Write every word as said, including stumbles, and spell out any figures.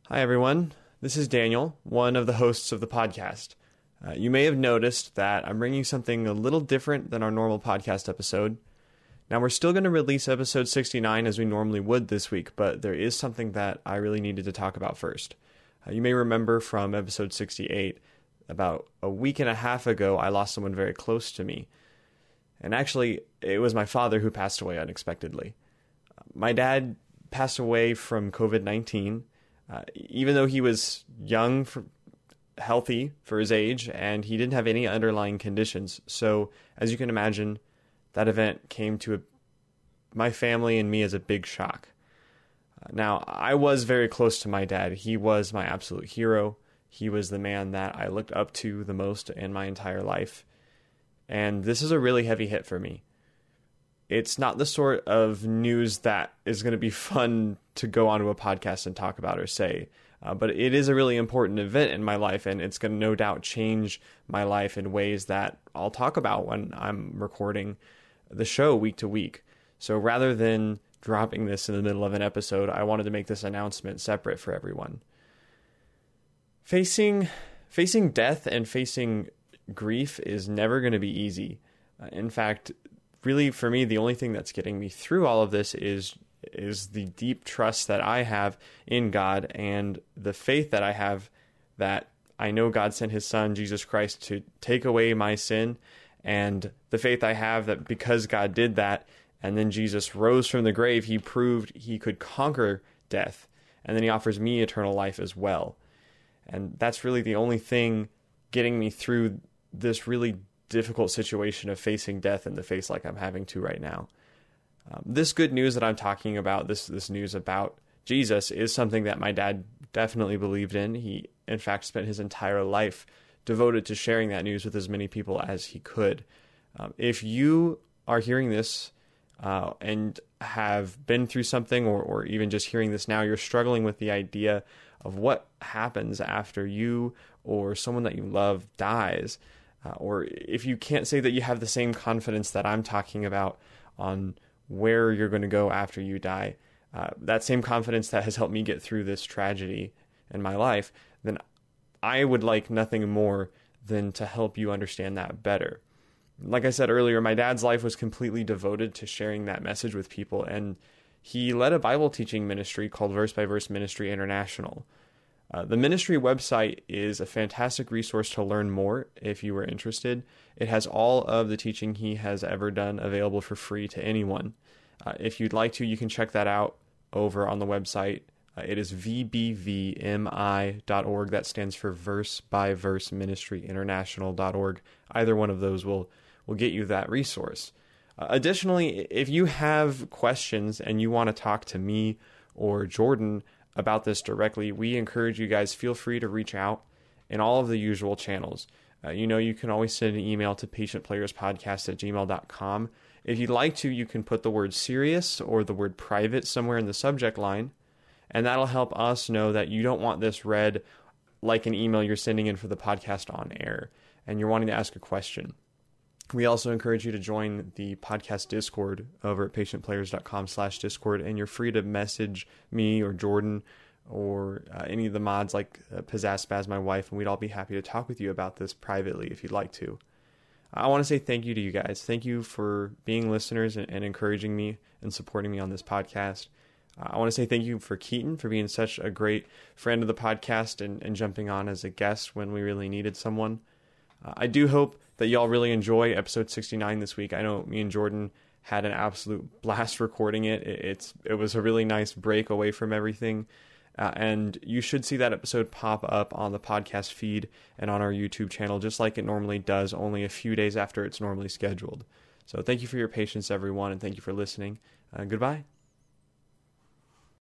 Hi, everyone. This is Daniel, one of the hosts of the podcast. Uh, you may have noticed that I'm bringing something a little different than our normal podcast episode. Now, we're still going to release episode sixty-nine as we normally would this week, but there is something that I really needed to talk about first. Uh, you may remember from episode sixty-eight, about a week and a half ago, I lost someone very close to me. And actually, it was my father who passed away unexpectedly. My dad passed away from covid nineteen. Uh, even though he was young, for, healthy for his age, and he didn't have any underlying conditions. So, as you can imagine, that event came to a, my family and me as a big shock. Uh, now, I was very close to my dad. He was my absolute hero. He was the man that I looked up to the most in my entire life. And this is a really heavy hit for me. It's not the sort of news that is going to be fun to go onto a podcast and talk about or say, uh, but it is a really important event in my life, and it's going to no doubt change my life in ways that I'll talk about when I'm recording the show week to week. So rather than dropping this in the middle of an episode, I wanted to make this announcement separate for everyone. Facing, facing death and facing grief is never going to be easy. Uh, in fact, really, for me, the only thing that's getting me through all of this is is the deep trust that I have in God and the faith that I have that I know God sent his son, Jesus Christ, to take away my sin, and the faith I have that because God did that, and then Jesus rose from the grave, he proved he could conquer death, and then he offers me eternal life as well. And that's really the only thing getting me through this really difficult situation of facing death in the face like I'm having to right now. Um, this good news that I'm talking about, this this news about Jesus, is something that my dad definitely believed in. He, in fact, spent his entire life devoted to sharing that news with as many people as he could. Um, if you are hearing this uh, and have been through something, or, or even just hearing this now, you're struggling with the idea of what happens after you or someone that you love dies, Uh, or if you can't say that you have the same confidence that I'm talking about on where you're going to go after you die, uh, that same confidence that has helped me get through this tragedy in my life, then I would like nothing more than to help you understand that better. Like I said earlier, my dad's life was completely devoted to sharing that message with people, and he led a Bible teaching ministry called Verse by Verse Ministry International. Uh, the ministry website is a fantastic resource to learn more if you are interested. It has all of the teaching he has ever done available for free to anyone. Uh, if you'd like to, you can check that out over on the website. Uh, it is v b v m i dot org. That stands for Verse by Verse Ministry International dot org. Either one of those will, will get you that resource. Uh, additionally, if you have questions and you want to talk to me or Jordan about this directly, we encourage you guys, feel free to reach out in all of the usual channels. Uh, you know, you can always send an email to patientplayerspodcast at gmail dot com. If you'd like to, you can put the word serious or the word private somewhere in the subject line, and that'll help us know that you don't want this read like an email you're sending in for the podcast on air, and you're wanting to ask a question. We also encourage you to join the podcast Discord over at patientplayers.com slash Discord, and you're free to message me or Jordan or uh, any of the mods like uh, Pizzazz, my wife, and we'd all be happy to talk with you about this privately if you'd like to. I want to say thank you to you guys. Thank you for being listeners and, and encouraging me and supporting me on this podcast. Uh, I want to say thank you for Keaton for being such a great friend of the podcast and, and jumping on as a guest when we really needed someone. Uh, I do hope that y'all really enjoy episode sixty-nine this week. I know me and Jordan had an absolute blast recording it. it it's It was a really nice break away from everything. Uh, and you should see that episode pop up on the podcast feed and on our YouTube channel, just like it normally does, only a few days after it's normally scheduled. So thank you for your patience, everyone, and thank you for listening. Uh, goodbye.